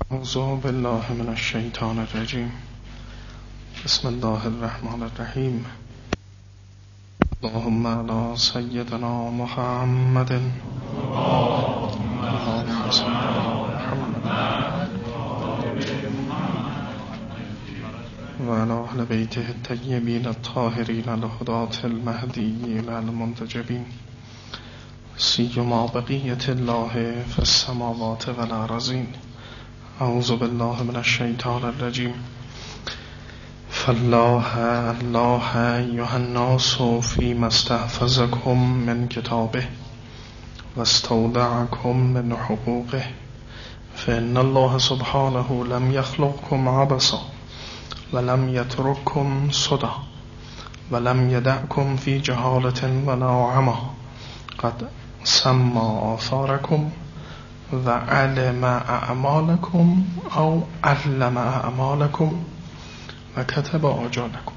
اعوذ بالله من الشیطان الرجیم. بسم الله الرحمن الرحیم. اللهم علی سیدنا محمد اللهم صل علی محمد و علی اهل بیته الطیبین الطاهرین الهداة المهدیین المنتجبین سیما بقیة الله فی السماوات والارضین. اعوذ بالله من الشیطان الرجیم. فالله ایها الناس فیما استحفظکم من کتابه واستودعکم من حقوقه فإن الله سبحانه لم يخلقكم عبثا ولم يترككم سدى ولم يدعكم في جهالة ولا عمى قد سمى آثاركم و علم اعمالکم او علم اعمالکم و کتب آجالکم.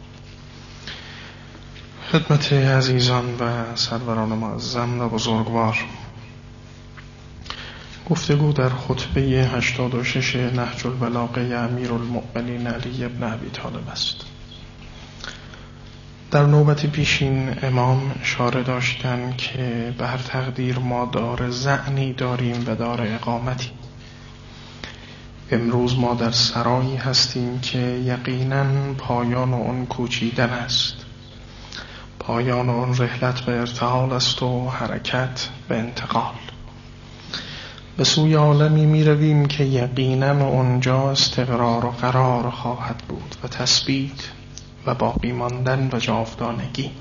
خدمت عزیزان و سروران معظم و بزرگوار، گفتگو در خطبه 86 نهج البلاغه امیرالمؤمنین علی بن ابی طالب است. در نوبت پیشین امام اشاره داشتند که به هر تقدیر ما دار زعنی داریم و دار اقامتی. امروز ما در سرایی هستیم که یقیناً پایان اون کوچیدن است، پایان اون رحلت به ارتحال است و حرکت به انتقال. به سوی عالمی می رویم که یقیناً اونجا استقرار و قرار خواهد بود و تثبیت و باقی ماندن و جاودانگی.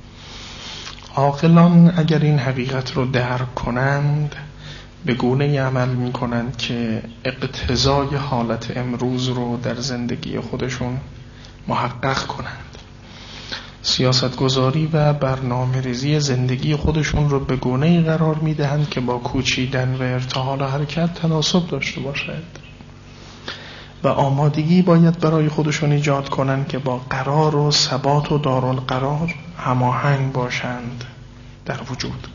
عاقلان اگر این حقیقت رو درک کنند به گونه عمل می کنند که اقتضای حالت امروز رو در زندگی خودشون محقق کنند. سیاست گذاری و برنامه ریزی زندگی خودشون رو به گونه‌ای قرار می دهند که با کوچیدن و ارتحال حرکت تناسب داشته باشد و آمادگی باید برای خودشون ایجاد کنند که با قرار و ثبات و دارالقرار هماهنگ باشند در وجود.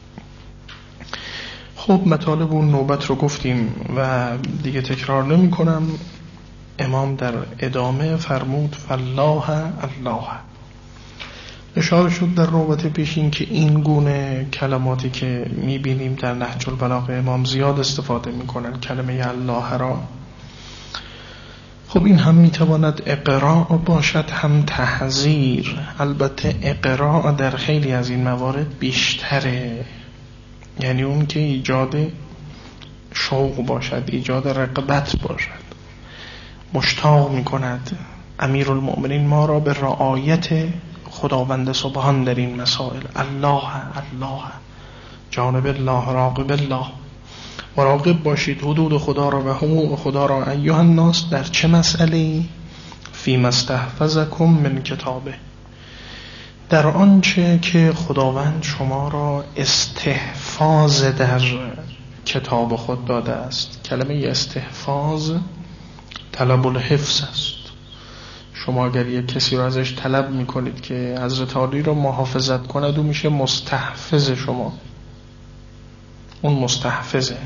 خب مطالب اون نوبت رو گفتیم و دیگه تکرار نمی کنم. امام در ادامه فرمود فالله الله. اشاره شد در نوبت پیشین که این گونه کلماتی که می بینیم در نهج البلاغه امام زیاد استفاده می کنن کلمه الله را. خب این هم میتواند اقراء باشد هم تحذیر. البته اقراء در خیلی از این موارد بیشتره، یعنی اون که ایجاد شوق باشد، ایجاد رغبت باشد، مشتاق میکند امیرالمؤمنین ما را به رعایت خداوند سبحان در این مسائل. الله الله، جانب الله، راقب الله، مراقب باشید حدود خدا را و حقوق خدا را. ایها الناس در چه مسئله؟ فیما استحفظکم من کتابه، در آنچه که خداوند شما را استحفاظ در کتاب خود داده است. کلمه استحفاظ طلب الحفظ است. شما اگر یک کسی را ازش طلب میکنید که حضرت علی را محافظت کند، او میشه مستحفظ شما، اون مستحفظه.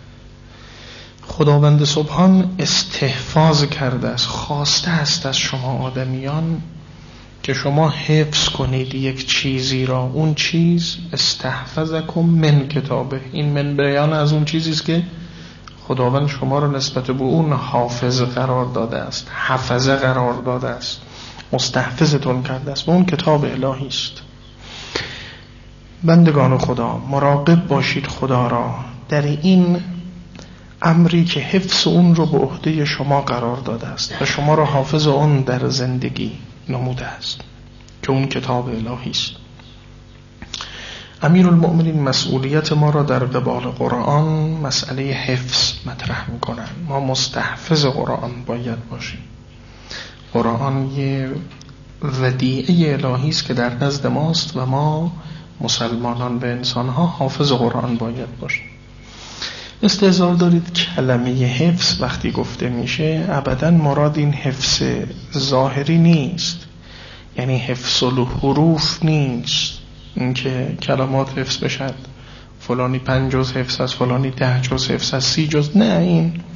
خداوند سبحان استحفاظ کرده است، خواسته است از شما آدمیان که شما حفظ کنید یک چیزی را. اون چیز استحفظکم من کتابه، این من بیان از اون چیزی است که خداوند شما را نسبت به اون حافظ قرار داده است، حفظه قرار داده است، مستحفظتون کرده است، و اون کتاب الهی است. بندگان خدا مراقب باشید خدا را در این امری که حفظ اون رو به عهده شما قرار داده است و شما را حافظ اون در زندگی نموده است که اون کتاب الهی است. امیرالمؤمنین مسئولیت ما را در قبال قرآن مسئله حفظ مطرح میکنن. ما مستحفظ قرآن باید باشیم. قرآن یه ودیعه الهی است که در نزد ماست و ما مسلمانان و انسانها حافظ قرآن باید باشیم. استحضار دارید کلمه حفظ وقتی گفته میشه ابداً مراد این حفظ ظاهری نیست، یعنی حفظ الحروف نیست، اینکه کلمات حفظ بشد، فلانی 5 جز حفظ است، فلانی 10 جز حفظ است، 30 جز، نه، این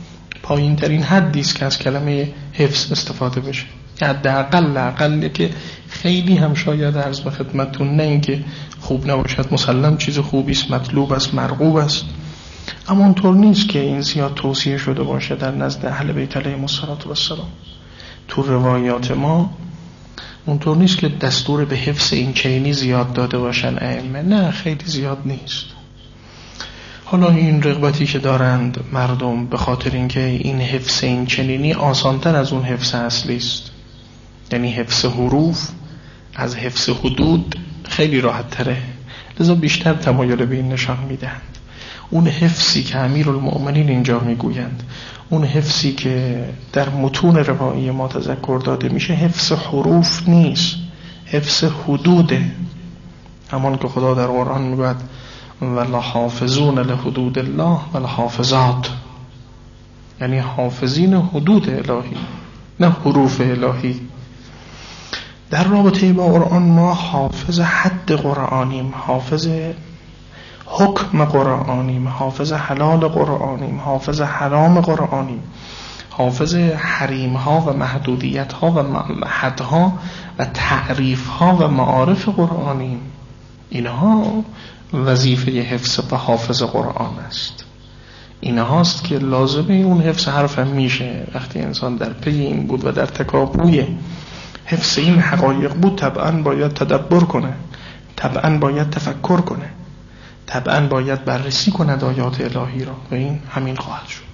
پایین ترین حدی است که از کلمه حفظ استفاده بشه. حداقل که خیلی هم شاید عرض به خدمتتون، نه اینکه خوب نباشد، مسلم چیز خوبی است، مطلوب است، مرغوب است، اما اونطور نیست که این زیاد توصیه شده باشه در نزد اهل بیت علیهم السلام. تو روایات ما اونطور نیست که دستور به حفظ این چینی زیاد داده باشن ائمه، نه خیلی زیاد نیست. حالا این رغبتی که دارند مردم به خاطر اینکه این حفظ این چنینی آسانتر از اون حفظ اصلی است، یعنی حفظ حروف از حفظ حدود خیلی راحت تره، لذا بیشتر تمایل به این نشان میدهند. اون حفظی که امیرالمؤمنین اینجا میگویند، اون حفظی که در متون روایی ما تذکر داده میشه، حفظ حروف نیست، حفظ حدوده. همان که خدا در قرآن میگوید ولحافظون لحدود الله ولحافظات، یعنی حافظین حدود الهی نه حروف الهی. در رابطه با قرآن ما حافظ حد قرآنیم، حافظ حکم قرآنیم، حافظ حلال قرآنیم، حافظ حرام قرآنیم، حافظ حریمها و محدودیتها و حدها و تعریفها و معارف قرآنیم. اینها وظیفه حفظ و حافظ قرآن است. اینهاست که لازمه اون حفظ حرف هم میشه. وقتی انسان در پی این بود و در تکاپوی حفظ این حقایق بود، طبعا باید تدبر کنه، طبعا باید تفکر کنه، طبعا باید بررسی کند آیات الهی را، و این همین خواهد شد.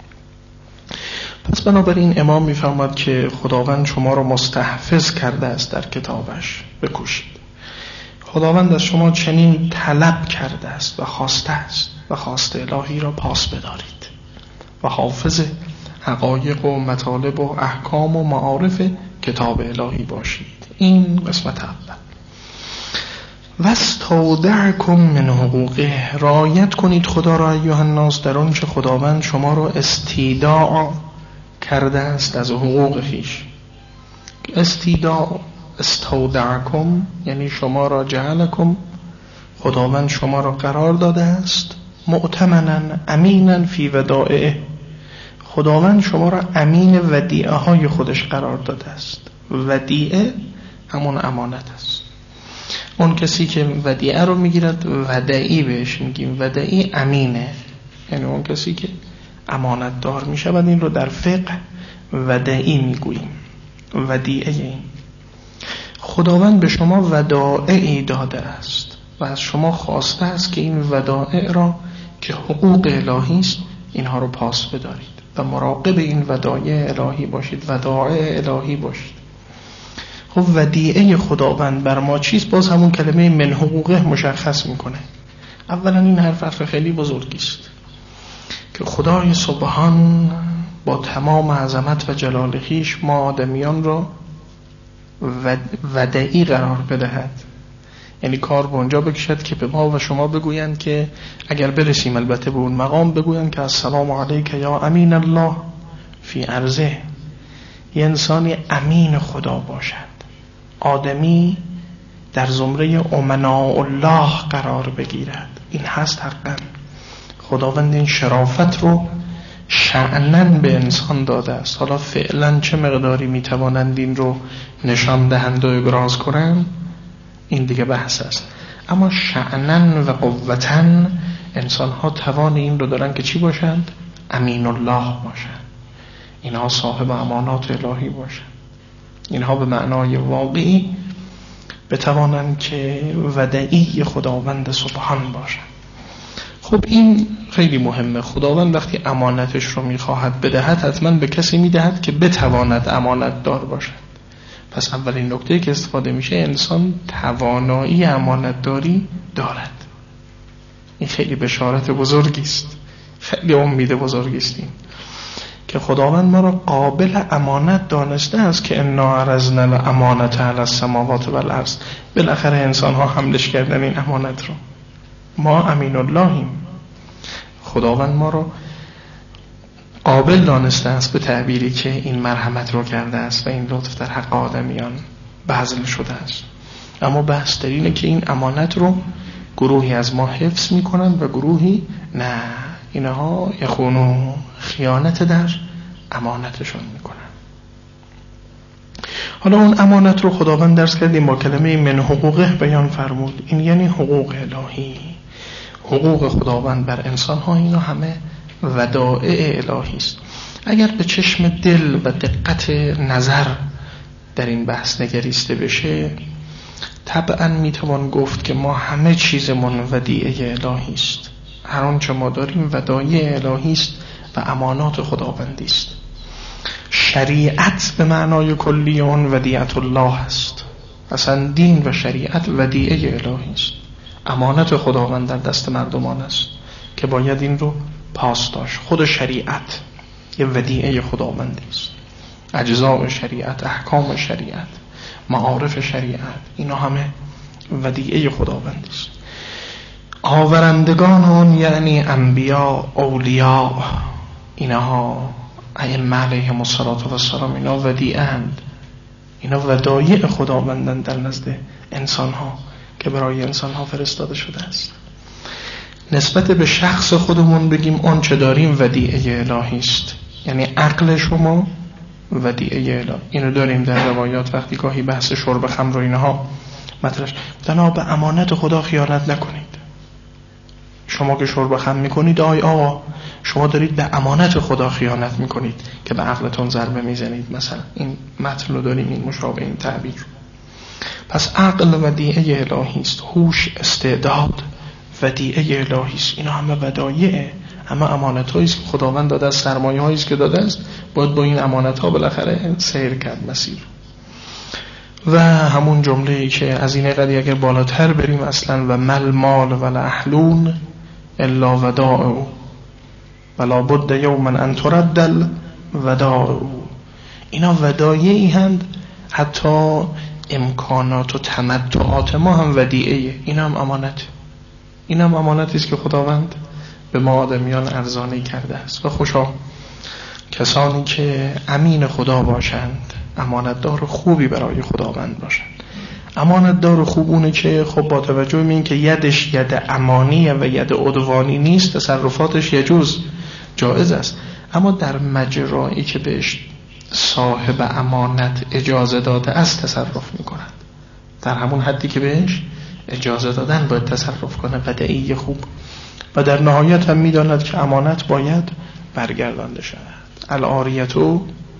پس بنابراین امام میفرماد که خداوند شما را مستحفظ کرده است در کتابش، بکوشید. خداوند از شما چنین طلب کرده است و خواسته است و خواست الهی را پاس بدارید و حافظ حقایق و مطالب و احکام و معارف کتاب الهی باشید. این قسمت اول. واستودعکم من حقوقه، رعایت کنید خدا را ایها الناس در آنچه خداوند شما را استیداع کرده است از حقوق خویش. استیداع، استودعکم یعنی شما را جعلکم، خداوند شما را قرار داده است مؤتمنا امینا فی ودائعه، خداوند شما را امین ودیعه های خودش قرار داده است. ودیعه همون امانت است. اون کسی که ودیعه رو میگیرد ودعی بهش میگیم، ودعی امینه، یعنی اون کسی که امانت دار میشود. این رو در فقه ودعی میگوییم، ودیعه. این خداوند به شما ودائعی داده است و از شما خواسته است که این ودائع را که حقوق الهی است اینها رو پاس بدارید و مراقب این ودایع الهی باشید، ودائع الهی باشید. خب ودیعه خداوند بر ما چیست؟ باز همون کلمه من حقوقه مشخص میکنه. اولا این حرف خیلی بزرگی است که خدای سبحان با تمام عظمت و جلال خویش ما آدمیان را ودعی قرار بدهد، یعنی کار به اونجا بکشد که به ما و شما بگویند که اگر برسیم البته به اون مقام بگویند که السلام علیک یا امین الله فی ارضه، یه انسانی امین خدا باشد، آدمی در زمره امناء الله قرار بگیرد. این هست حقا. خداوند این شرافت رو شأنن به انسان داده است. حالا فعلا چه مقداری میتوانند این رو نشان دهند و ابراز کنند این دیگه بحث است، اما شأنن و قوتن انسان ها توان این رو دارن که چی باشند؟ امین الله باشند. اینها صاحب امانات الهی باشند. اینها به معنای واقعی بتوانند که ودعی خداوند سبحان باشند. خب این خیلی مهمه. خداوند وقتی امانتش رو میخواهد بدهد حتما به کسی میدهد که بتواند امانت دار باشد. پس اولین نکته که استفاده میشه انسان توانایی امانت داری دارد. این خیلی بشارت بزرگی است، خیلی امید بزرگی است این که خداوند ما را قابل امانت دانسته است که انا عرضنا الامانة علی السماوات و الارض. بالاخره انسان ها حملش کردن این امانت رو. ما امین اللهیم. خداوند ما را قابل دانسته است به تعبیری که این مرحمت رو کرده است و این لطف در حق آدمیان بذل شده است. اما بحث در اینه که این امانت رو گروهی از ما حفظ میکنن و گروهی نه. اینها یخونو خیانت در امانتشون میکنن. حالا اون امانت رو خداوند درس کردیم با کلمه من حقوقه بیان فرمود. این یعنی حقوق الهی، حقوق خداوند بر انسان ها، اینا همه ودائع الهی است. اگر به چشم دل و دقت نظر در این بحث نگریسته بشه، طبعا میتوان گفت که ما همه چیزمون ودیعه الهی است. هر آنچه ما داریم ودایع الهی است و امانات خداوندی است. شریعت به معنای کلی اون ودیعت الله است. اصلا دین و شریعت ودیعه الهی است، امانت خداوند در دست مردمان است که باید این رو پاس داشت. خود شریعت یه ودیعه خداوندی است. اجزاء شریعت، احکام شریعت، معارف شریعت، اینا همه ودیعه خداوندی است. آورندگان اون یعنی انبیا، اولیاء، اینها ائمه علیهم السلام، اینا ودیعه اند، اینا ودایع خداوندند در نزد انسان ها که برای انسان ها فرستاده شده است. نسبت به شخص خودمون بگیم اون چه داریم ودیعه الهی است. یعنی عقل شما ودیعه الهی. اینو داریم در روایات وقتی گاهی بحث شرب خمر و اینها مطرح شد، به امانت خدا خیانت نکنید. شما که شرب خمر میکنید آقا شما دارید به امانت خدا خیانت میکنید که به عقلتون ضربه میزنید. مثلا این متن رو داریم، این مشابه این تعبیر. پس عقل ودیعه الهی است، هوش، استعداد ودیعه الهی است. اینا همه ودایعه، همه امانت‌هایی است که خداوند داده است، سرمایه‌هایی است که داده است. باید با این امانت‌ها بالاخره سیر کرد مسیر. و همون جمله‌ای که از این قضیه اگر بالاتر بریم اصلا و مل مال ولا اهلون الا وداع ولا بد یوما ان ترد الوداع. اینا ودایعی هند، حتی امکانات و تمتعات ما هم ودیعه. این هم امانت، این هم امانتی است که خداوند به ما آدمیان ارزانی کرده است. و خوشا کسانی که امین خدا باشند، امانتدار خوبی برای خداوند باشند. امانتدار خوبونه که خب با توجه به این که یدش ید امانیه و ید عدوانی نیست، تصرفاتش یجوز، جایز است، اما در مجرایی که بهش صاحب امانت اجازه داده است تصرف میکنند. در همون حدی که بهش اجازه دادن باید تصرف کنه، ودیعه خوب. و در نهایت هم میداند که امانت باید برگردانده شود. العاریتو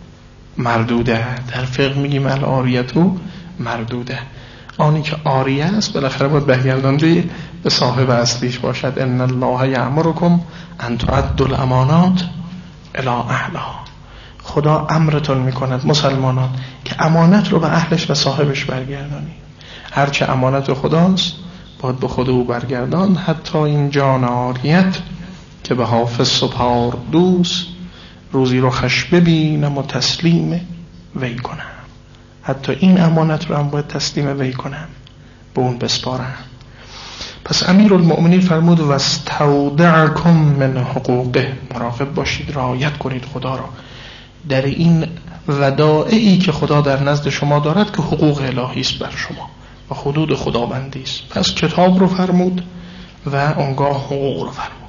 مردوده، در فقه میگیم العاریتو مردوده. آنی که عاریه است بالاخره باید برگردانده به صاحب اصلیش باشد. ان الله یأمرکم ان تؤدوا الامانات الی اهلها. خدا امرتون میکند مسلمانان که امانت رو به اهلش و صاحبش برگردانید. هرچه امانت خداست باید به خود او برگردان. حتی این جان عاریت که به حافظ سپار دوست، روزی رو خش ببینم و تسلیم وی کنم. حتی این امانت رو هم باید تسلیم وی کنم، به اون بسپارم. پس امیرالمؤمنین فرمود و استودعکم من حقوقه. مراقب باشید، رعایت کنید خدا را در این ودائعی که خدا در نزد شما دارد که حقوق الهی است بر شما و حدود خداوندی است. پس کتاب رو فرمود و اونگاه حقوق رو فرمود.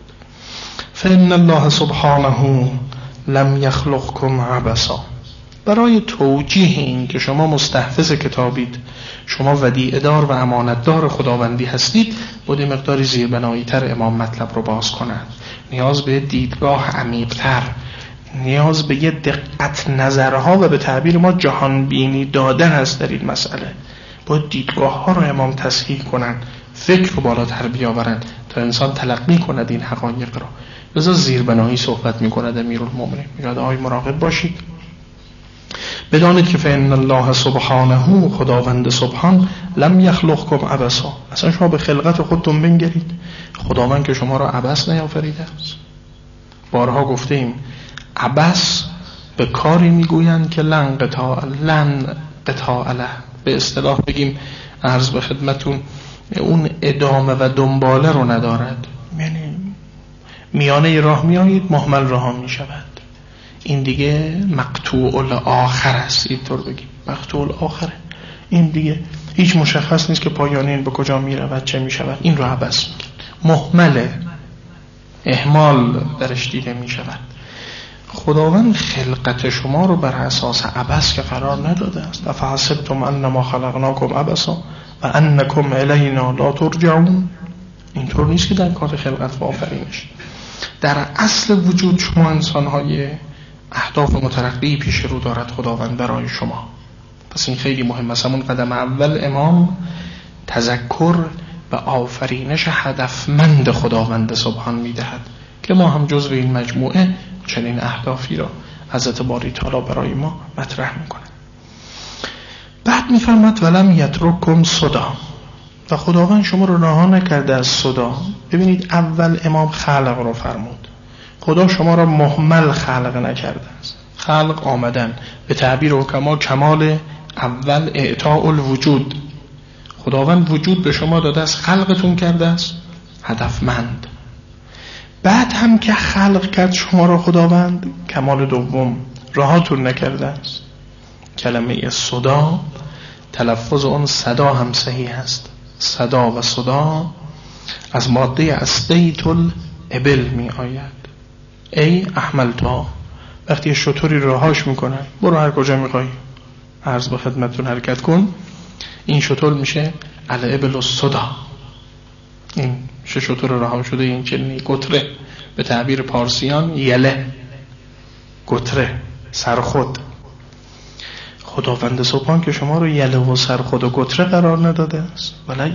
فإن الله سبحانه لم یخلقکم عبثا. برای توجیه این که شما مستحفظ کتابید، شما ودیعه دار و امانت دار خداوندی هستید، بود مقداری زیربنایی تر امام مطلب رو باز کنند. نیاز به دیدگاه عمیق تر، نیاز به یه دقت نظرها و به تعبیر ما جهان بینی دادن هست در این مسئله. باید دیدگاه ها رو امام تصحیح کنند، فکر رو بالاتر بیاورند تا انسان تلقی کند این حقایق رو. لذا زیربنایی صحبت میکند امیرالمؤمنین، میگه آی مراقب باشید، بدانید که فإن الله سبحانه، خداوند سبحان، لم یخلقکم عبثا. اصلا شما به خلقت خودتون بنگرید، خداوند که شما را عبث نیافریده است. بارها گفتیم عبث به کاری میگویند که لن قطاع له، به اصطلاح بگیم عرض به خدمتون اون ادامه و دنباله رو ندارد. یعنی میانه راه میایید محمل راه میشود. این دیگه مقطوع الاخر است، اینطور بگیم مقطوع الاخره. این دیگه هیچ مشخص نیست که پایان این به کجا میرود، چه میشود. این رو عبث میگن، محمله، اهمال درش دیده میشود. خداوند خلقت شما رو بر اساس عبث که قرار نداده است. افحسبتم انما خلقناکم عبثا و انکم الینا لا ترجعون. اینطور نیست که در کار خلقت و آفرینش. در اصل وجود شما انسان‌های اهداف مترقی پیش رو دارد خداوند برای شما. پس این خیلی مهم است. همون قدم اول امام تذکر و آفرینش هدفمند خداوند سبحان میدهد که ما هم جزو این مجموعه چنین اهدافی را حضرت باری تعالی برای ما مطرح میکنه. بعد میفرماد ولم یترککم سدی، و خداوند شما رو رها نکرده از سدی. ببینید اول امام خلق رو فرمود، خدا شما را مهمل خلق نکرده است. خلق آمدن، به تعبیر حکما کمال اول اعطاء الوجود. خداوند وجود به شما داده است، خلقتون کرده است هدفمند. بعد هم که خلق کرد شما را خداوند، کمال دوم رهاتون نکرده است. کلمه صدا تلفظ اون صدا هم صحیح است. صدا و صدا از ماده اسقیت الابل می آید. ای احملتها، وقتی شطوری رهاش میکنن، برو هر کجا میخوای، عرض به خدمتتون حرکت کن، این شطور میشه الابل الصدا. این شطور رها شده، این کلمه قطره به تعبیر پارسیان یله، قطره، سرخود. خداوند سبحان که شما رو یله و سرخود و قطره قرار نداده است.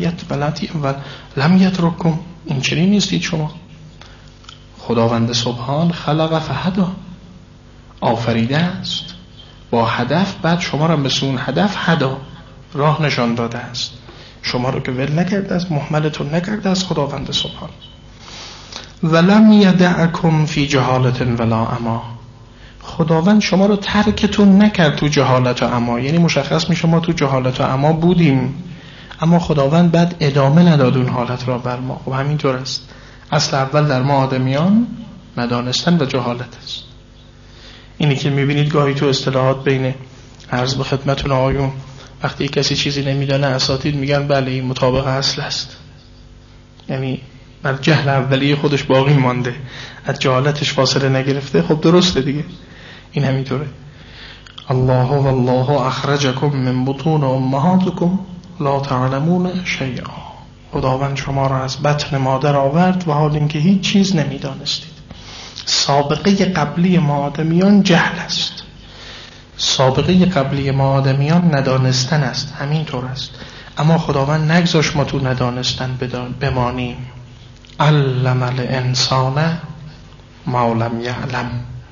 لم یترککم، این چنین نیستید شما. خداوند سبحان خلق فهدی، آفریده است با هدف، بعد شما را به سون هدف هدا، راه نشان داده است. شما رو که ول نکرده است، مهملتون نکرده است خداوند سبحان. ولم یدعکم فی جهالت ولا عمی، خداوند شما رو ترکتون نکرد تو جهالت و عمی. یعنی مشخص میشه ما تو جهالت و عمی بودیم، اما خداوند بعد ادامه نداد اون حالت را بر ما. خب همینطور است. اصل اول در ما آدمیان ندانستن و جهالت است. اینی که میبینید گاهی تو اصطلاحات بین عرض به خدمتون آقایون، وقتی کسی چیزی نمیدانه اساتید میگن بله این مطابق اصل است. یعنی بر جهل اولیه خودش باقی مانده، از جهالتش فاصله نگرفته. خب درسته دیگه، این همینطوره. الله والله اخرجکم من بطون امهاتکم لا تعلمون شیئا، خداوند شما را از بطن مادر آورد و حال اینکه هیچ چیز نمیدانستید. سابقه قبلی ما آدمیان جهل است، سابقه قبلی ما آدمیان ندانستن است. همینطور است. اما خداوند نگذاشت ما تو ندانستن بمانیم. علم الانسان ما لم یعلم،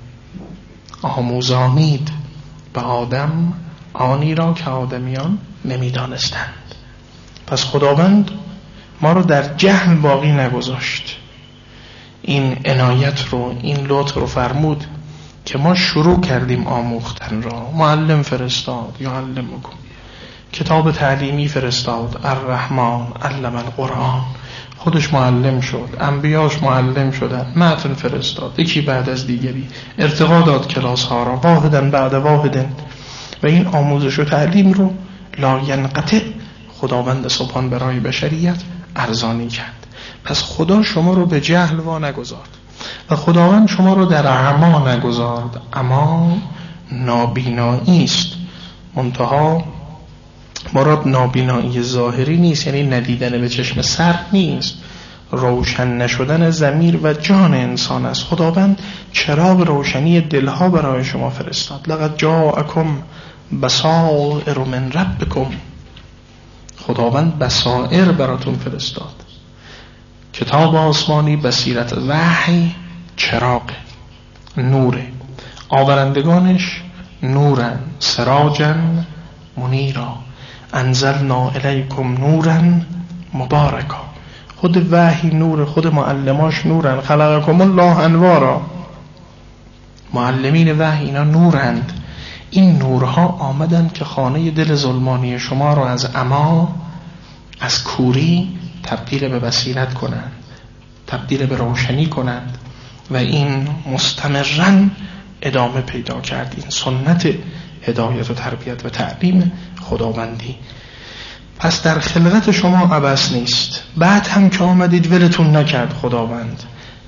آموزانید به آدم آنی را که آدمیان نمیدانستند. پس خداوند ما رو در جهل باقی نگذاشت. این عنایت رو، این لطف رو فرمود که ما شروع کردیم آموختن را. معلم فرستاد، یعلمکم، کتاب تعلیمی فرستاد، الرحمن علم القرآن، خودش معلم شد، انبیاش معلم شدن، متن فرستاد یکی بعد از دیگری، ارتقا داد کلاس ها را واحدن بعد واحدن، و این آموزش و تعلیم رو لا ینقطع خداوند سبحان برای بشریت ارزانی کرد. پس خدا شما رو به جهل وا نگذارد و خداوند شما رو در اعما نگذارد. اما نابینایی است، منتها مراد نابینایی ظاهری نیست، یعنی ندیدن به چشم سر نیست، روشن نشدن ضمیر و جان انسان است. خداوند چراغ روشنی دلها برای شما فرستاد. لقد جاءکم بصائر من ربکم، خداوند بصائر براتون فرستاد. کتاب آسمانی بصیرت، وحی چراغ، نور، آورندگانش نورن سراجن منیرا، انزلنا الیکم نورن مبارکا. خود وحی نور، خود معلماش نورن. خلقکم الله انوارا، معلمین وحی اینا نورند. این نورها آمدن که خانه دل ظلمانی شما رو از عما، از کوری تبدیل به بصیرت کنند، تبدیل به روشنی کنند، و این مستمرا ادامه پیدا کرد. این سنت هدایت و تربیت و تعلیم خداوندی. پس در خلقت شما عبث نیست. بعد هم که آمدید ولتون نکرد خداوند،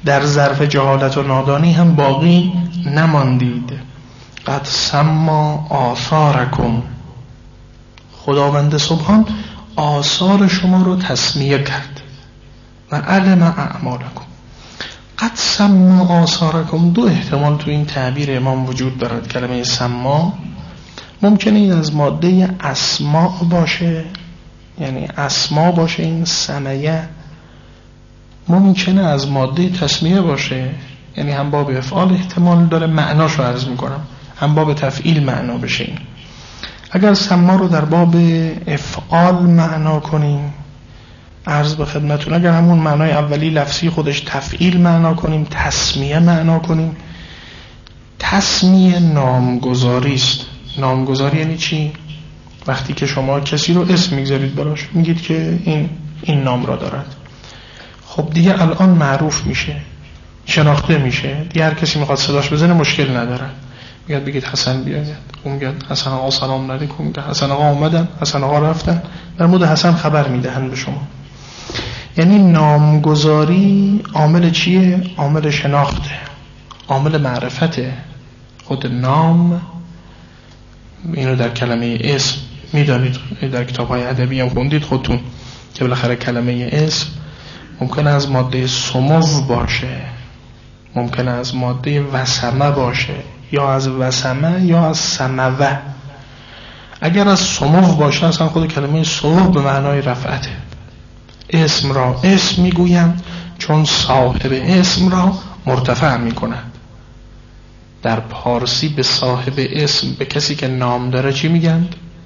در ظرف جهالت و نادانی هم باقی نماندید. قد سما آثارکم، خداوند سبحان آثار شما رو تسمیه کرد. و علم اعمالکم. قد سما آثارکم، دو احتمال تو این تعبیر امام وجود دارد. کلمه سما ممکنه این از ماده اسماء باشه، یعنی اسما باشه، این سمیه ممکنه از ماده تسمیه باشه، یعنی هم باب افعال احتمال داره، معناشو عرض میکنم، هم باب تفعیل معنا بشه. این اگر سما رو در باب افعال معنا کنیم، عرض به خدمتون، اگر همون معنای اولی لفظی خودش تفعیل معنا کنیم، تسمیه معنا کنیم. تسمیه نامگذاری است. نامگذاری یعنی چی؟ وقتی که شما کسی رو اسم میگذارید براش، میگید که این نام را دارد، خب دیگه الان معروف میشه، شناخته میشه، دیگه هر کسی میخواد صداش بزنه مشکل نداره. میگه بگید حسن بیاید، اون میگه حسن آقا سلام علیکم، میگه حسن آقا اومدن، حسن آقا رفتن، در مورد حسن خبر میدهن به شما. یعنی نامگذاری عامل چیه؟ عامل شناخته، عامل معرفته. خود نام، اینو در کلمه اسم میدانید، در کتاب‌های ادبی هم خوندید خودتون که بالاخره کلمه اسم ممکنه از ماده سمو باشه، ممکنه از ماده وسمه باشه، یا از وسمه یا از سموه. اگر از سمو باشه اصلا خود کلمه سمو به معنای رفعته. اسم را اسم میگویند چون صاحب اسم را مرتفع میکنند. در پارسی به صاحب اسم، به کسی که نام داره چی میگن؟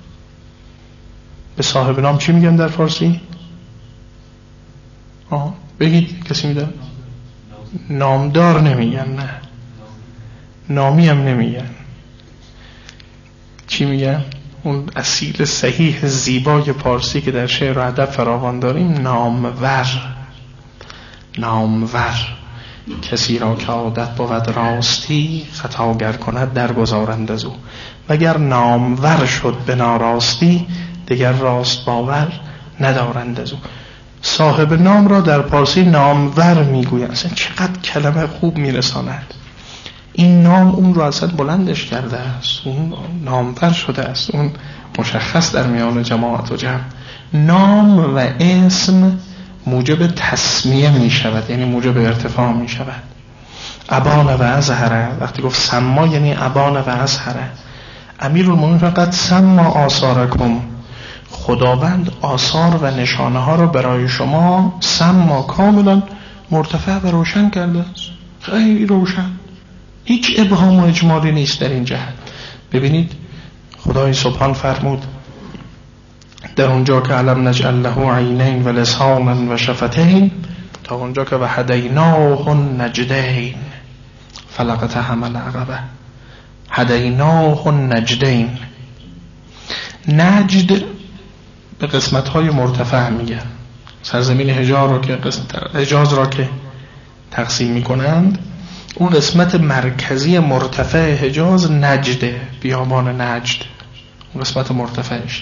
به صاحب نام چی میگن در فارسی؟ بگید، کسی میدن؟ نامدار نمیگن، نه نامی هم نمیگن. چی میگن؟ اون اصیل صحیح زیبای پارسی که در شعر و ادب فراوان داریم، نامور. نامور کسی را که عادت بود راستی، خطاگر کند درگذارند از او. وگر نامور شد به ناراستی، دیگر راست باور ندارند از او. صاحب نام را در پارسی نامور میگویند. اصلا چقدر کلمه خوب میرساند. این نام اون رو اصلا بلندش کرده است، اون نامور شده است، اون مشخص در میان جماعت و جمع. نام و اسم موجب تسمیه می شود، یعنی موجب ارتفاع می شود. ابان و ازهره، وقتی گفت سما یعنی ابان و ازهره. امیرالمومنین فقط سما آثارکم، خداوند آثار و نشانه ها رو برای شما سما کاملا مرتفع و روشن کرده است. خیلی روشن، هیچ ابهام و اجمالی نیست در این جهت. ببینید خدای سبحان فرمود در اونجا که علم نجعل له عینین و لسانا و شفتین، تا اونجا که و هدیناه النجدین فلقتحم العقبه. هدیناه النجدین، نجد به قسمت‌های مرتفع میگن. سرزمین حجاز را که تقسیم میکنند، اون قسمت مرکزی مرتفع حجاز نجده، بیابان نجد، اون قسمت مرتفعش.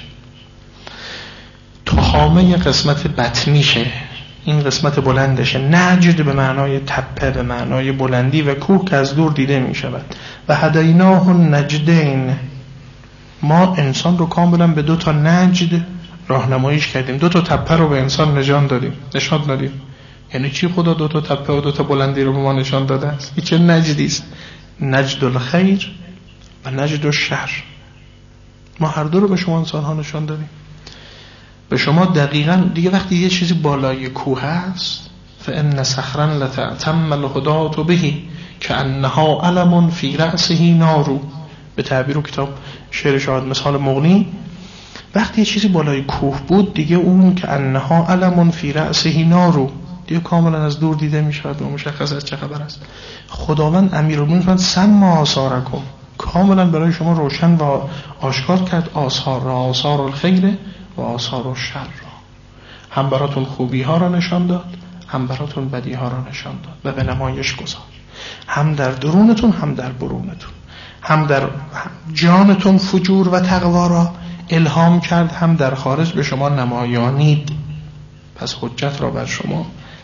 تهامه قسمت بطنیشه، این قسمت بلندشه. نجد به معنای تپه، به معنای بلندی و کوه که از دور دیده می شود. و هدیناه النجدین، ما انسان رو کاملا به 2 تا نجد راهنماییش کردیم، 2 تا تپه رو به انسان نشان دادیم. یعنی چی؟ خدا 2 تا تپه و 2 تا بلندی رو به ما نشان داده است. این چه نجدی است؟ نجد الخیر و نجد الشر. ما هر دو رو به شما انسان ها نشان دادیم. به شما دقیقاً دیگه وقتی یه چیزی بالای کوه هست، فإن صخرا لتعتم الهدات به كأنها علم في رأسه نار، به تعبیر کتاب شعر شاهد مثال مغنی، وقتی یه چیزی بالای کوه بود دیگه اون كأنها علم في رأسه نار دیگه کاملا از دور دیده میشود و مشخص از چه خبر است. خداوند امیرالمومنین سما آثارکم، کاملا برای شما روشن و آشکار کرد آثار را، آثار الخیر و آثار الشر را. هم براتون خوبی ها را نشان داد، هم براتون بدی ها را نشان داد و به نمایش گذاشت. هم در درونتون هم در برونتون، هم در جانتون فجور و تقوا را الهام کرد، هم در خارج به شما نمایانید. پس حجت را بر شما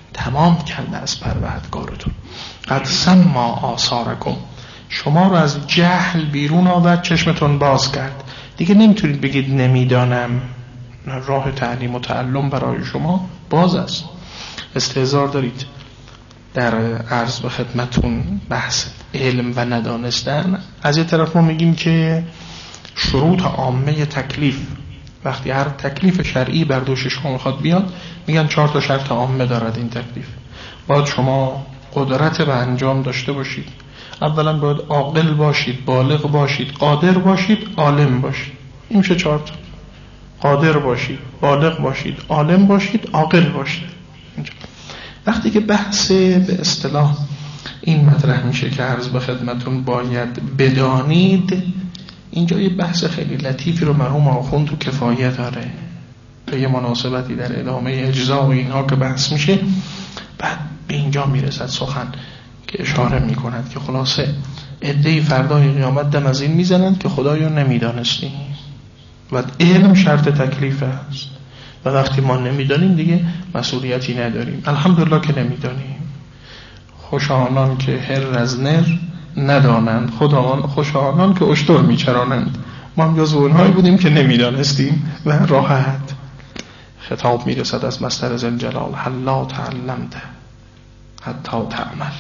تمام کرده از پروردگارتون. قد سما آثارکم، شما رو از جهل بیرون آورد، چشمتون باز کرد. دیگه نمیتونید بگید نمیدانم. راه تعلیم و تعلم برای شما باز است. استحضار دارید در عرض به خدمتون بحث علم و ندانستن. از یه طرف ما میگیم که شروط عامه تکلیف، وقتی هر تکلیف شرعی بر دوش شما میخواد بیاد، میگن 4 تا شرط عامه دارد این تکلیف. باید شما قدرت به انجام داشته باشید. اولا باید عاقل باشید، بالغ باشید، قادر باشید، عالم باشید. این میشه 4 تا. قادر باشید، بالغ باشید، عالم باشید، عاقل باشید. اینجا وقتی که بحث به اصطلاح این مطرح میشه که عرض به خدمتون باید بدانید، اینجا یه بحث خیلی لطیفی رو مرحوم آخوند تو کفایه داره. به یه مناسبتی در ادامه اجزا و اینها که بحث میشه، بعد به اینجا میرسد سخن که اشاره میکند که خلاصه عده‌ای فردای قیامت دم از این میزنند که خدایا نمیدانستیم و علم شرط تکلیف است و وقتی ما نمیدانیم دیگه مسئولیتی نداریم. الحمدلله که نمیدانیم. خوش آنان که هر از نر ندانند، خوش آنان که اشتر میچرانند. ما هم جز اونهایی بودیم که نمیدانستیم و راحت. خطاب میرسد از مصدر ذوالجلال حلا تعلمت حتی تعمل.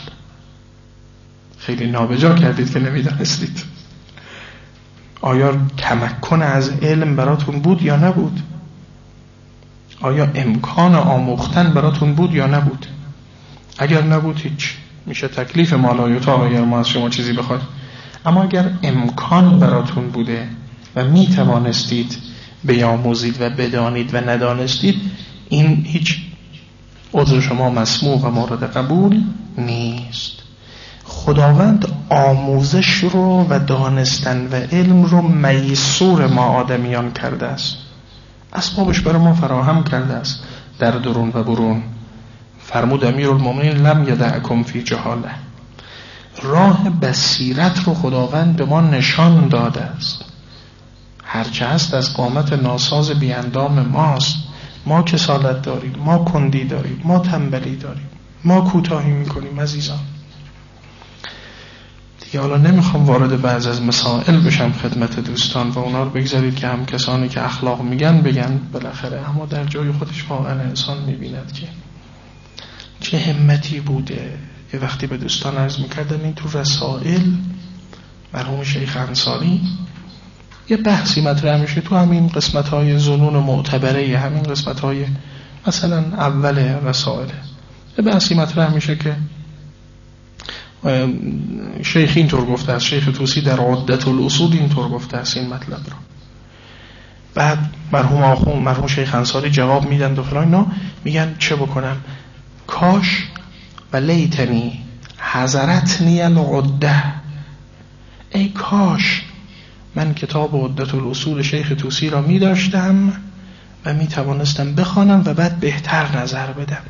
خیلی نابجا کردید که نمیدانستید. آیا تمکن از علم براتون بود یا نبود؟ آیا امکان آموختن براتون بود یا نبود؟ اگر نبود هیچ، میشه تکلیف مالایوتا اگر ما از شما چیزی بخواید. اما اگر امکان براتون بوده و میتوانستید بیاموزید و بدانید و ندانستید، این هیچ عذر شما مسموع و مورد قبول نیست. خداوند آموزش رو و دانستن و علم رو میسور ما آدمیان کرده است. اسبابش برای ما فراهم کرده است در درون و برون. فرمود امیرالمومنین لم یدعکم فی جهاله. راه بصیرت رو خداوند به ما نشان داده است. هرچه هست از قامت ناساز بیاندام ماست. ما کسالت داریم، ما کندی داریم، ما تنبلی داریم، ما کوتاهی میکنیم عزیزان. دیگه حالا نمیخوام وارد بعض از مسائل بشم خدمت دوستان و اونا رو بگذارید که هم کسانی که اخلاق میگن بگن بالاخره، اما در جای خودش واقعا انسان میبیند که چه همتی بوده. یه وقتی به دوستان عرض میکردم این تو رسائل مرحوم شیخ انصاری یه بحثی مطرح میشه تو همین قسمت‌های ظنون معتبره، همین قسمت‌های مثلا اول رسائل، یه بحثی مطرح میشه که شیخ اینطور گفته است، شیخ توسی در عدت الاصول اینطور گفته است این مطلب رو. بعد مرحوم شیخ انصاری جواب میدن و فلان اینا، میگن چه بکنم؟ کاش و لیتنی حضرتنی العده، ای کاش من کتاب عدت الاصول شیخ توسی را می داشتم و می توانستم بخوانم و بعد بهتر نظر بدم.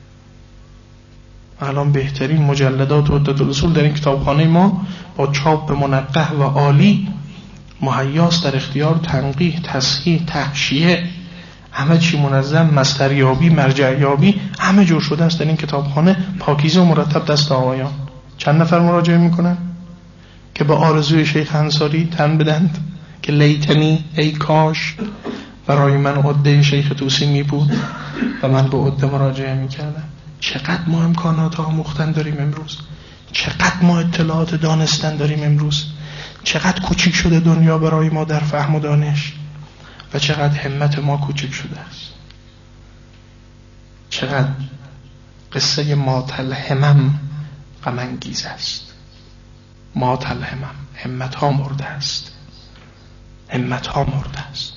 الان بهترین مجلدات عدت الاصول در این کتابخانه ما با چاپ منقح و عالی مهیاست، در اختیار، تنقیح، تصحیح، تحشیه، همه چی منظم، مصدریابی، مرجعیابی، همه جور شده است در این کتابخانه، پاکیزه و مرتب دست آقایان. چند نفر مراجعه میکنن که به آرزوی شیخ انصاری تن بدند که لیتنی، ای کاش برای من عده شیخ توسی می بود و من به عده مراجعه میکردم. چقدر ما امکانات آموختن داریم امروز، چقدر ما اطلاعات دانستن داریم امروز، چقدر کوچیک شده دنیا برای ما در فهم و دانش و چقدر همت ما کوچیک شده است. چقدر قصه مات الهمم غم انگیز است. مات الهمم، همت ها مرده است، همت ها مرده است.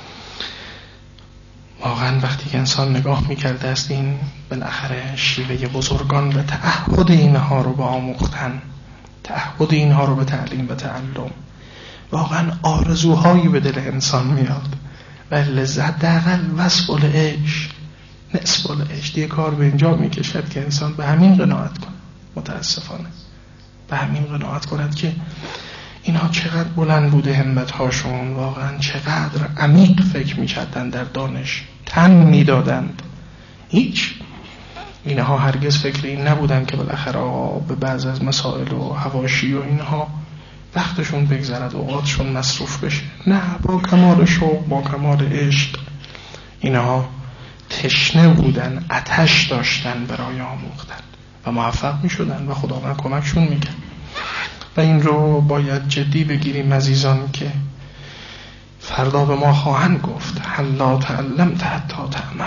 واقعا وقتی که انسان نگاه میکرده است این بالاخره شیوه بزرگان و تعهد اینها رو به آموختن، تعهد اینها رو به تعلیم و تعلم، واقعا آرزوهایی به دل انسان میاد و لذت دقل وصف العیش نصف العیش. دیگه کار به اینجا میکشد که انسان به همین قناعت کنه، متاسفانه به همین قناعت کند که اینها چقدر بلند بوده همتهاشون، واقعا چقدر عمیق فکر میکردن در دانش، تن میدادند. هیچ اینها هرگز فکر این نبودن که بالاخره به بعض از مسائل و حواشی و اینها وقتشون بگذرد، اوقاتشون مصروف بشه. نه، با کمال شوق، با کمال عشق اینها تشنه بودن، آتش داشتن برای آموختن و موفق می شدن و خداوند کمکشون میکرد. و این رو باید جدی بگیریم عزیزان که فردا به ما خواهند گفت هلا تعلمت حتی تعمل،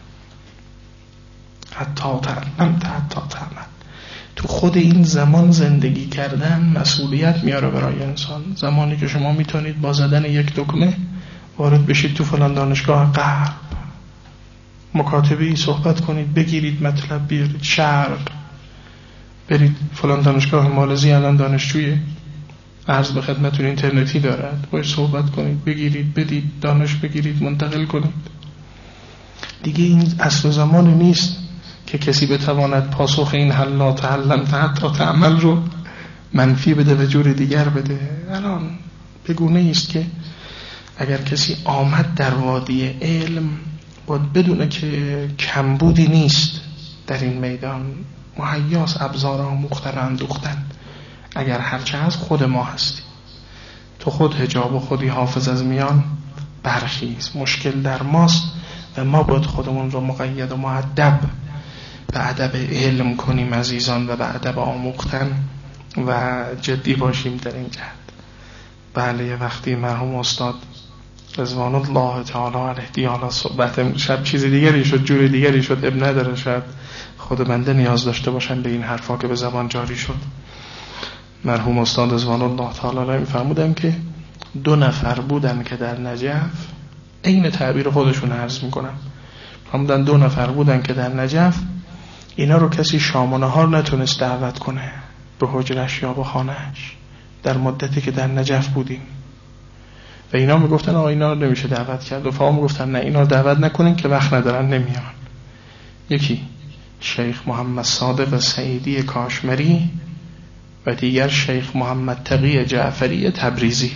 حتی تعلمت حتی تعمل. تو خود این زمان زندگی کردن مسئولیت میاره برای انسان. زمانی که شما میتونید با زدن یک دکمه وارد بشید تو فلان دانشگاه غرب، مکاتبه‌ای صحبت کنید، بگیرید مطلب بیارید شرق، برید فلان دانشگاه مالزی الان دانشجوی عرض به خدمتتون اینترنتی دارد، باش صحبت کنید، بگیرید، بدید، دانش بگیرید، منتقل کنید. دیگه این اصل زمان نیست که کسی بتواند پاسخ این هلا تعلمت حتی تعمل رو منفی بده و جور دیگر بده. الان بگونه است که اگر کسی آمد در وادی علم باید بدونه که کمبودی نیست در این میدان، مهیاس ابزار آموختن اندوختن. اگر هرچه از خود ما هستی، تو خود حجاب و خودی حافظ از میان برخیز. مشکل در ماست و ما باید خودمون رو مقید و مؤدب به ادب علم کنیم عزیزان و به ادب آموختن و جدی باشیم در این جهت. بله، وقتی مرحوم استاد رضوان الله تعالی علیه دیالا صحبت شب چیز دیگری شد، جور دیگری شد، اب نداره، شاید خود بنده نیاز داشته باشم به این حرفا که به زبان جاری شد. مرحوم استاد رضوان الله تعالی علیه می‌فرمودن که 2 نفر بودن که در نجف، عین تعبیر خودشون عرض میکنم، فرمودن 2 نفر بودن که در نجف اینا رو کسی شام و نهار نتونست دعوت کنه به حجرش یا به خانهش در مدتی که در نجف بودیم. و اینا میگفتن آقا اینا رو نمیشه دعوت کرد، و فقها میگفتن نه اینا رو دعوت نکنین که وقت ندارن نمیان. یکی شیخ محمد صادق سعیدی کاشمری و دیگر شیخ محمد تقی جعفری تبریزی.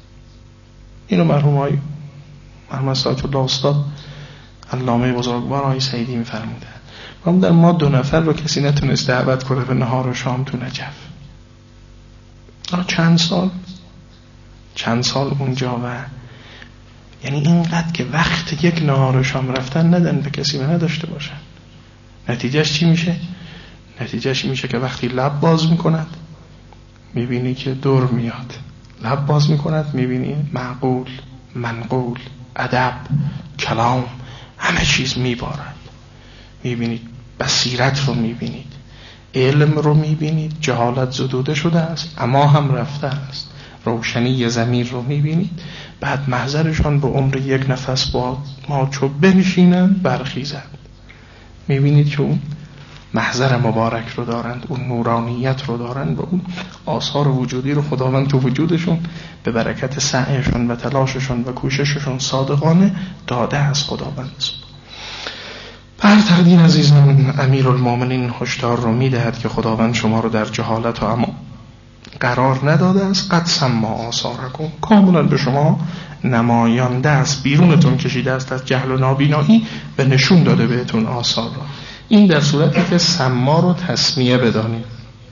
اینو مرحوم محمد صادق الله استاد علامه بزرگوار آقای سعیدی میفرمودن. در ما 2 نفر رو کسی نتونست دعوت کنه به نهار و شام تو نجف. چند سال اونجا، و یعنی اینقدر که وقت یک نهار و شام رفتن ندن به کسی و نداشته باشن. نتیجهش چی میشه؟ نتیجهش میشه که وقتی لب باز میکند میبینی که دور میاد، لب باز میکند میبینی معقول، منقول، ادب، کلام، همه چیز میبارد. میبینید بصیرت رو میبینید، علم رو میبینید، جهالت زدوده شده است اما هم رفته است، روشنی ضمیر رو میبینید. بعد محضرشان به عمر 1 نفس با ما چو بنشینند برخیزند. میبینید که اون محضر مبارک رو دارند، اون نورانیت رو دارند و اون آثار وجودی رو خداوند تو وجودشون به برکت سعیشون و تلاششون و کوشششون صادقانه داده از خداوند. بر تقدیر عزیزان امیرالمومنین هشدار رو میدهد که خداوند شما رو در جهالت و اما قرار نداده است. قد سما آثارکم، کاملا به شما نمایانده است، بیرونتون کشیده است از جهل و نابینایی و نشون داده بهتون آثار را. این در صورتی که سما رو تسمیه بدانید.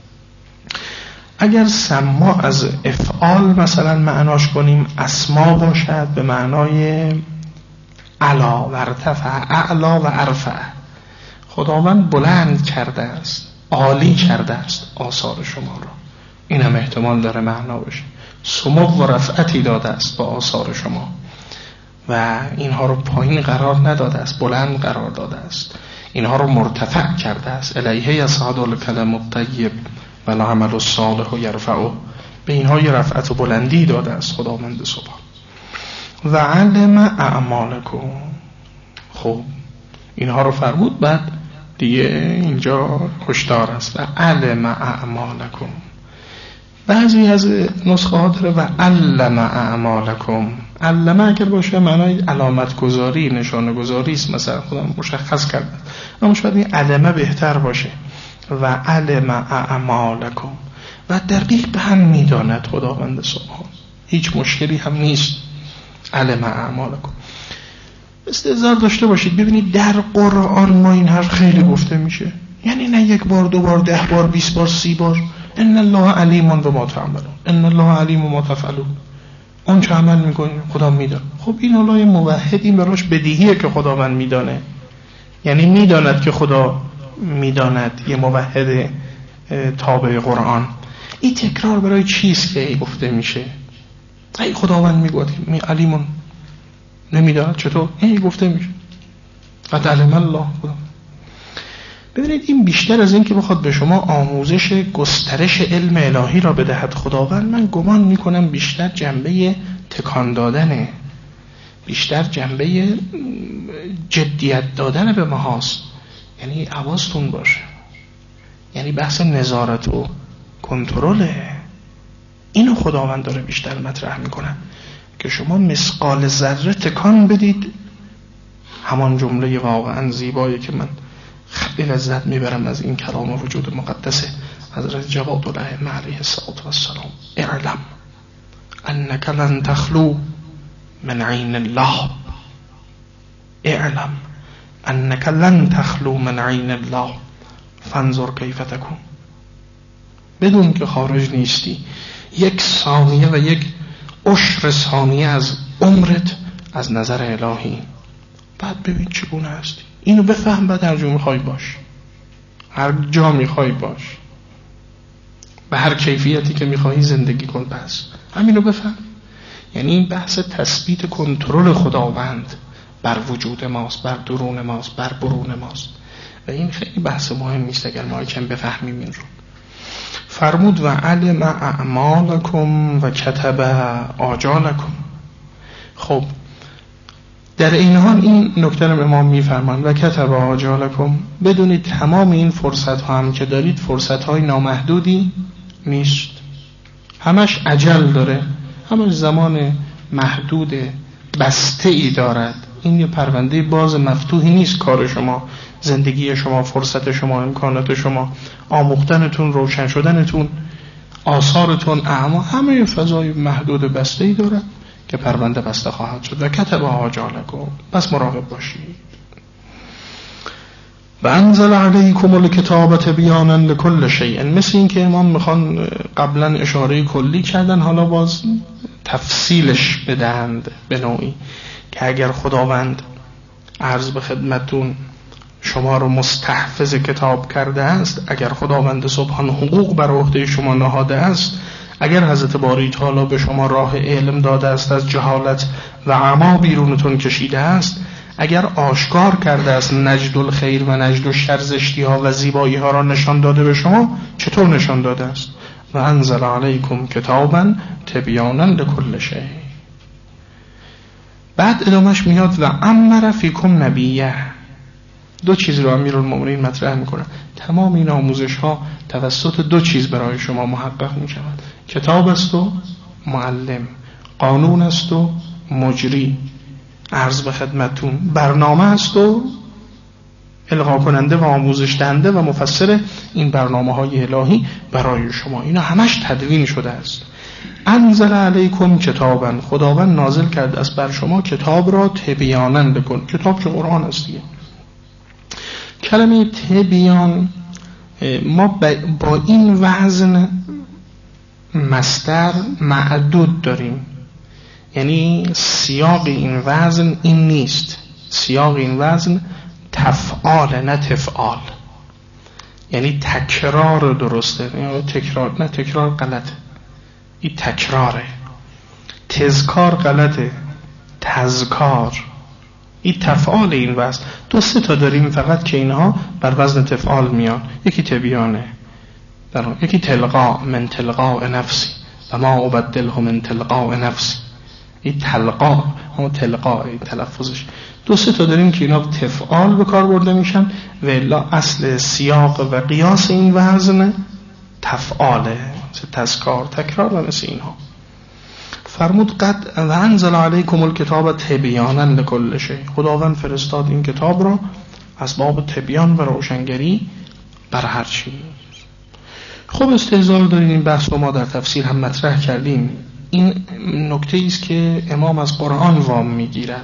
اگر سما از افعال مثلا معناش کنیم اسما باشد به معنای علا و ارتفع، اعلا و ارفع، خداوند بلند کرده است، عالی کرده است آثار شما را. این هم احتمال داره معنا بشه. سمو و رفعتی داده است با آثار شما و اینها رو پایین قرار نداده است، بلند قرار داده است. اینها رو مرتفع کرده است. الیه یصعد الکلم الطیب و العمل الصالح یرفعه، به اینها یه رفعت و بلندی داده است خداوند سبحان. و علم اعمالکم، خب اینها رو فرمود، بعد دیگه اینجا هشدار است و علم اعمالکم. بعضی از نسخه ها داره و علم اعمالکم. علم اگر باشه معنای علامت گذاری، نشانه گذاری است، مثلا خودم مشخص کرده، اما شاید این علمه بهتر باشه. و علم اعمالکم، و دقیق به هم میداند خداوند سبحان، هیچ مشکلی هم نیست. علم اعمالکم. استحضار داشته باشید. ببینید در قرآن ما این حرف خیلی گفته میشه، یعنی نه یک بار، 2 بار، 10 بار، 20 بار، 30 بار. ان الله علیم و ما تعملون، ان الله علیم و ما تفعلون. اون چه عمل میکنید خدا میدونه. خب این الله موحد این براش بدیهیه که خداوند میدانه، یعنی میداند که خدا میداند. یه موحد تابع قرآن این تکرار برای چیست که گفته میشه؟ ای خداوند میگوید علیمون نمیداند، چطور این گفته میشه؟ قد علم الله. ببینید این بیشتر از این که بخواد به شما آموزش گسترش علم الهی را بدهد خداوند، من گمان میکنم بیشتر جنبه تکان دادنه، بیشتر جنبه جدیت دادن به ماهاست. یعنی حواستون باشه، یعنی بحث نظارت و کنترله. اینو خداوند داره بیشتر مطرح میکنه که شما مثقال ذره تکان بدید. همان جمله واقعا زیبایی که من خیلی لذت میبرم از این کلام وجود مقدس حضرت جواد الائمه علیه السلام: اعلم انک لن تخلو من عین الله، اعلم انک لن تخلو من عین الله فانظر کیف تکون. بدون که خارج نیستی 1 ثانیه و 1 عشر ثانیه از عمرت از نظر الهی. بعد ببین چگونه هستی. اینو بفهم، بعد هر جا میخوای باش، هر جا میخوای باش، به هر کیفیتی که میخوای زندگی کن. بس همینو بفهم. یعنی این بحث تثبیت کنترل خداوند بر وجود ماست، بر درون ماست، بر برون ماست، و این خیلی بحث مهم نیست اگر ما کم بفهمیم این رو. فرمود و علم اعمالکم و کتب آجالکم. خب در این حال این نکته رو امام میفرمان و کتب آجالکم، بدونید تمام این فرصت ها هم که دارید فرصت های نامحدودی نیست، همش اجل داره، همش زمان محدود بسته ای دارد. این یه پرونده باز مفتوحی نیست. کار شما، زندگی شما، فرصت شما، امکانات شما، آموختنتون، روشن شدنتون، آثارتون، اعمال، همه فضای محدود بسته ای دارد که پرونده بسته خواهد شد. و کتب آجالکم، پس مراقب باشید. و انزل علیکم الکتاب تبیانا لکل شیء. مثل این که امام میخوان قبلا اشاره کلی کردن، حالا باز تفصیلش بدهند به نوعی که اگر خداوند عرض به خدمتون شما رو مستحفظ کتاب کرده است، اگر خداوند سبحان حقوق بر عهده شما نهاده است، اگر حضرت باری تعالی به شما راه علم داده است، از جهالت و عما بیرونتون کشیده است، اگر آشکار کرده است نجد الخیر و نجد الشر، زشتی ها و زیبایی ها را نشان داده به شما، چطور نشان داده است؟ و انزل علیکم کتابا تبیانا لکل شیء. بعد ادامهش میاد و امر فیکم نبیه. 2 چیز رو امیرالمومنین مطرح میکنه. تمام این آموزش ها توسط 2 چیز برای شما محقق میشود: کتاب است و معلم، قانون است و مجری، عرض به خدمتون برنامه است و القا کننده و آموزش دهنده و مفسر این برنامه های الهی برای شما. اینا همش تدوین شده است. انزل علیکم کتابا، خداوند نازل کرده است بر شما کتاب را تبیانا بکن. کتاب که قرآن است دیگه. کلمه تبیان ما با این وزن مصدر معدود داریم، یعنی سیاق این وزن این نیست. سیاق این وزن تفعال نه تفعال، یعنی تکرار درسته. یعنی تکرار نه، تکرار غلطه، این تکراره. تذکار غلطه، تذکار. این تفعال این وزن. 2-3 تا داریم فقط که اینها بر وزن تفعال میان. یکی تبیانه، یکی تلقاء من تلقاء نفسی و ما ابدله من تلقاء نفسی. این تلقاء هم تلقاء این تلفظش. 2-3 تا داریم که اینا تفعال به کار برده میشن و الا اصل سیاق و قیاس این وزن تفعاله، تذکار، تکرار و مثل اینها. فرمود قد و انزل علیکم الکتاب تبیانا لکل شیء. خداوند فرستاد این کتاب را از باب تبیان و روشنگری بر هر چیز. خب استحضار دارین این بحث رو ما در تفسیر هم مطرح کردیم. این نکته است که امام از قرآن وام میگیرد.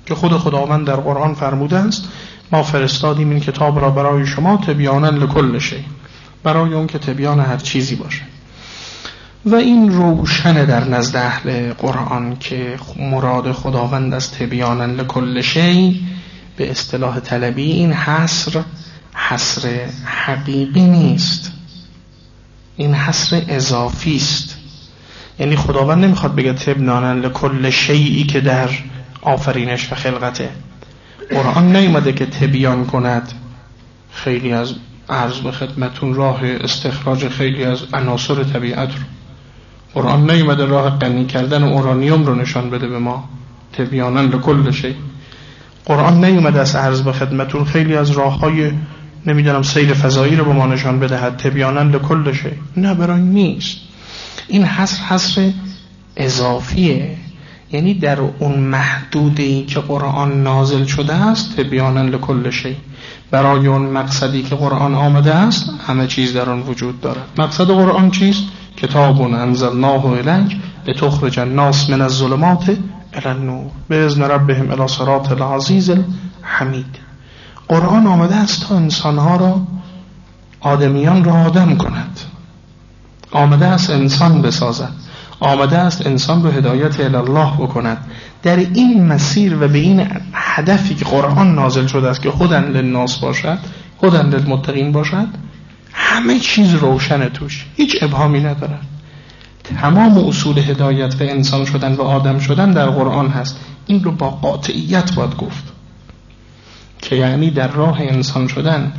که خود خداوند در قرآن فرموده است ما فرستادیم این کتاب را برای شما تبیانا لکل شیء، برای اون که تبیان هر چیزی باشه. و این روشن در نزد اهل قرآن که مراد خداوند از تبیانا لکل شیء به اصطلاح طلبی این حصر حقیقی نیست، این حصر اضافی است. یعنی خداوند نمیخواد بگه تبیانا لکل شیئی که در آفرینش و خلقته. قرآن نیامده که تبیان کند خیلی از عرض به خدمتون راه استخراج خیلی از عناصر طبیعت رو. قرآن نیامده راه غنی کردن اورانیوم رو نشان بده به ما تبیانا لکل شیء. قرآن نیامده از عرض به خدمتون خیلی از راههای نمیدونم سیر فضایی رو به ما نشان بدهد تبیانا لکل شیء. نه، برای نیست. این حصر اضافیه، یعنی در اون محدودی که قرآن نازل شده است تبیانا لکل شیء، برای اون مقصدی که قرآن آمده است همه چیز در آن وجود دارد. مقصد قرآن چیست؟ کتاب انزلناه الیک لتخرج الناس من الظلمات الی النور باذن ربهم الی صراط العزیز الحمید. قرآن آمده است تا انسانها را، آدمیان را آدم کند، آمده است انسان بسازد، آمده است انسان رو هدایت الی الله بکند. در این مسیر و به این هدفی که قرآن نازل شده است که هدی للناس باشد، هدی للمتقین باشد، همه چیز روشن توش، هیچ ابهامی ندارد. تمام اصول هدایت و انسان شدن و آدم شدن در قرآن هست. این رو با قاطعیت باید گفت که یعنی در راه انسان شدن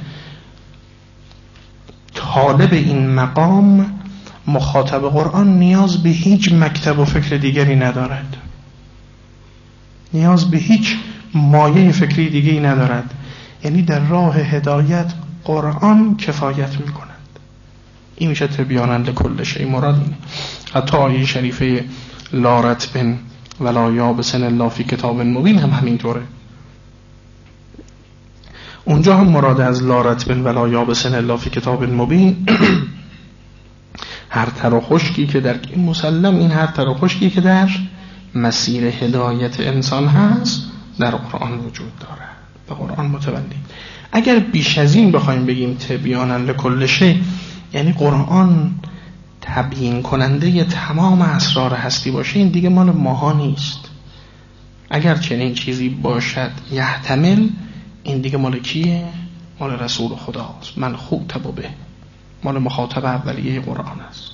طالب این مقام مخاطب قرآن نیاز به هیچ مکتب و فکر دیگری ندارد، نیاز به هیچ مایه فکری دیگری ندارد. یعنی در راه هدایت قرآن کفایت میکند. این میشه تبیانا لکل شیء. مراد اینه. حتی آیه شریفه لا رطب ولا یابس الا فی کتاب مبین هم همینطوره. اونجا هم مراد از لا رطب ولا یابس الا فی کتاب مبین هر تر و خشکی که در این مسلم، این هر تر و خشکی که در مسیر هدایت انسان هست در قرآن وجود داره، به قرآن متولی. اگر بیش از این بخوایم بگیم تبیانا لکل شیء، یعنی قرآن تبیین کننده تمام اسرار هستی باشه، این دیگه مال ماها نیست. اگر چنین چیزی باشد یحتمل، این دیگه مال کیه؟ مال رسول خداست. من خوطب به، مال مخاطب اولیه قرآن است.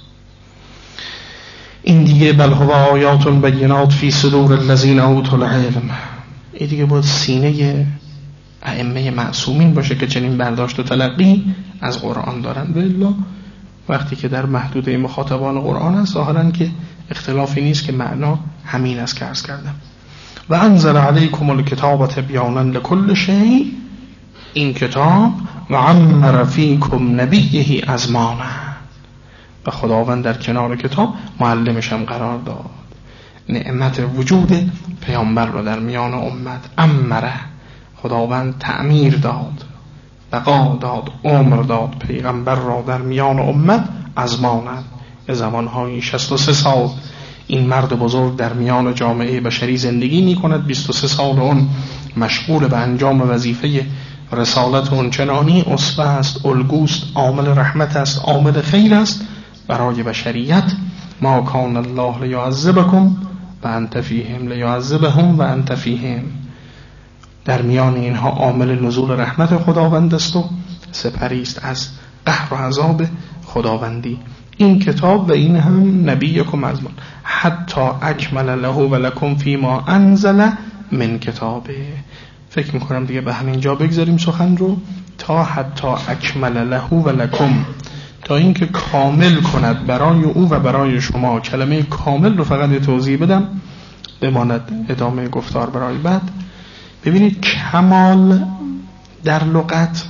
این دیگه بل هو آیات بینات فی صدور الذین اوتوا العلم، این دیگه باید سینه ائمه معصومین باشه که چنین برداشت و تلقی از قرآن دارن. والا وقتی که در محدوده مخاطبان قرآن است ظاهرا که اختلافی نیست که معنا همین است که عرض کردم. و انزل علیکم الکتاب تبیانا لکل شیء، این کتاب و عمر فیکم نبیه ازمانه، و خداوند در کنار کتاب معلمش هم قرار داد. نعمت وجود پیامبر رو در میان امت عمره، خداوند تعمیر داد، بقا داد، عمر داد پیغمبر را در میان امت ازمانه. زمانهای 63 سال این مرد بزرگ در میان جامعه بشری زندگی می کند. 23 سال اون مشغول به انجام وظیفه رسالت اون چنانی اسوه است، الگوست، عامل رحمت است، عامل خیر است برای بشریت. ما کان الله لیعذبکم و انت فیهم لیعذبهم و انت فیهم. در میان اینها عامل نزول رحمت خداوند است و سپری است از قهر و عذاب خداوندی. این کتاب و این هم نبیکم ازمان حتی اکمل له و لکم فیما انزل من کتابه. فکر میکنم دیگه به همین جا بگذاریم سخن رو، تا حتی اکمل له و لکم، تا اینکه کامل کند برای او و برای شما. کلمه کامل رو فقط توضیح بدم بماند ادامه گفتار برای بعد. ببینید کمال در لغت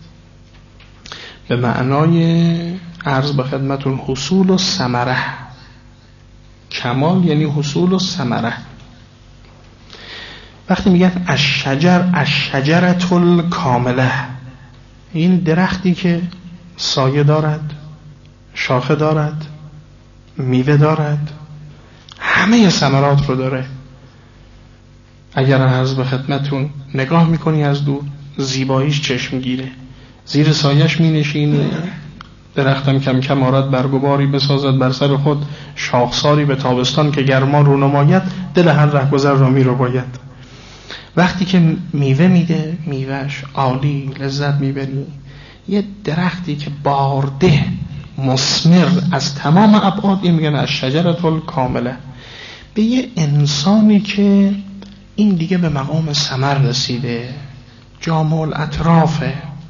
به معنای عرض به خدمتون حصول و ثمره. کمال یعنی حصول و ثمره. وقتی میگن الشجرة الکامله، این درختی که سایه دارد، شاخه دارد، میوه دارد، همه ثمرات رو داره. اگر عرض به خدمتون نگاه میکنی از دور زیباییش چشم گیره، زیر سایش می نشینی، درختم کم کم آرد برگباری بسازد بر سر خود، شاخساری به تابستان که گرما رو نماید، دل هر رهگذر را می رو باید. وقتی که میوه میده، میوهش عالی، لذت میبری. یه درختی که بارده مثمر از تمام ابعاد، این میگن از شجرة الکامله. به یه انسانی که این دیگه به مقام ثمر رسیده، جامع الاطرافه،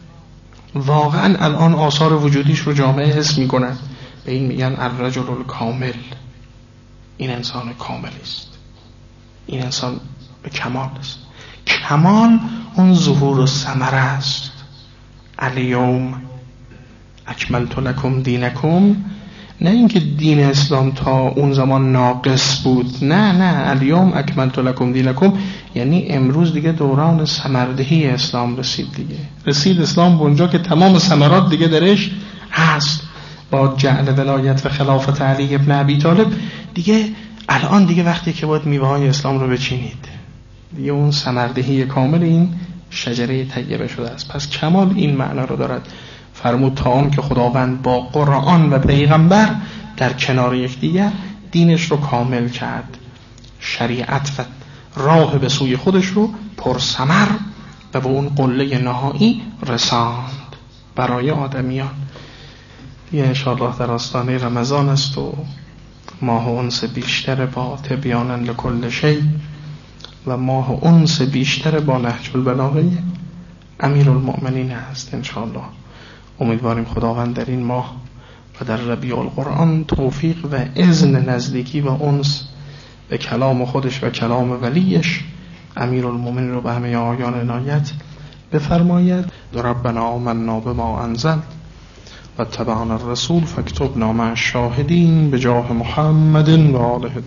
واقعا الان آثار وجودیش رو جامعه حس میکنن، به این میگن الرجل الکامل. این انسان کامل است، این انسان به کمال است. کمال اون ظهور و ثمره است. الیوم اکملت لکم دینکم، نه اینکه دین اسلام تا اون زمان ناقص بود، نه الیوم اکملت لکم دینکم یعنی امروز دیگه دوران ثمردهی اسلام رسید دیگه. رسید اسلام به اونجا که تمام ثمرات دیگه درش هست. با جعل ولایت و خلافت علی ابن ابی طالب دیگه الان دیگه وقتی که باید میوه های اسلام رو بچینید دیگه، اون ثمردهی کامل این شجره طیبه شده است. پس کمال این معنا رو دارد. فرمود تا اون که خداوند با قرآن و پیغمبر در کنار یکدیگر دینش رو کامل کرد، شریعت و راه به سوی خودش رو پرثمر و به اون قله نهایی رساند برای آدمیان. دیگه انشاءالله در آستانه رمضان است و ماه انس بیشتر با تبیانا لکل شیء و ماه انس بیشتر با نهج البلاغه امیرالمؤمنین است انشاءالله. امیدواریم خداوند در این ماه و در ربیع القرآن توفیق و اذن نزدیکی و انس به کلام خودش و کلام ولیش امیرالمؤمنین رو به همه آیان عنایت بفرماید. ربنا آمنا بما انزل و اتبعنا الرسول فاکتبنا مع الشاهدین بجاه محمد و آله